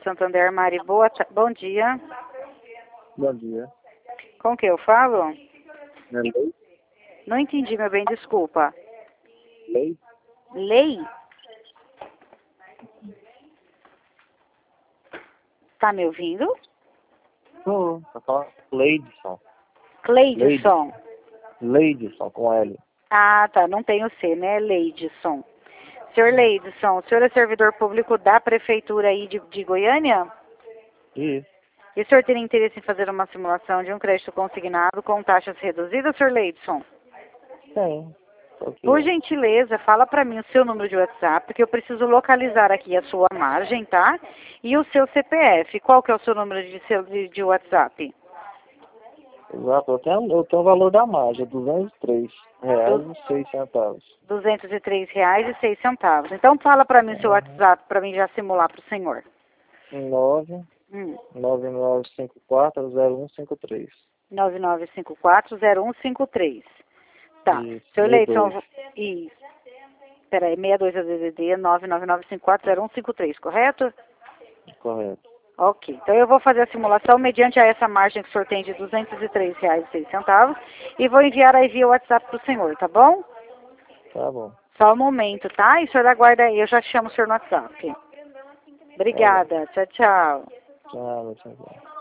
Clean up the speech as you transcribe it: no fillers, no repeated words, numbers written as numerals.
Santander, Mari. Bom dia. Bom dia. Com que eu falo? É lei? Não entendi, meu bem, desculpa. Lei? Lei? Tá me ouvindo? Tá falando Leidson. Cleidson. Leidson, com L. Ah, tá. Não tem o C, né? Leidson. Senhor Leidson, o senhor é servidor público da prefeitura aí de Goiânia? Isso. E o senhor teria interesse em fazer uma simulação de um crédito consignado com taxas reduzidas, senhor Leidson? Tem. Qual que Por é? gentileza, fala para mim o seu número de WhatsApp, porque eu preciso localizar aqui a sua margem, tá? E o seu CPF. Qual que é o seu número de WhatsApp? Exato. Eu tenho o valor da margem, R$ 203,06. R$ 203,06. Então fala para mim o seu WhatsApp, para mim já simular para o senhor. 999540153. 99540153. Tá. Isso, Seu 62. Leidson, peraí, 62 é DDD 999540153, correto? Correto. Ok. Então eu vou fazer a simulação mediante a essa margem que o senhor tem de R$ 203,06 e vou enviar aí via WhatsApp para o senhor, tá bom? Tá bom. Só um momento, tá? E o senhor aguarda aí, eu já chamo o senhor no WhatsApp. Obrigada. Tchau, tchau. Tchau, tchau.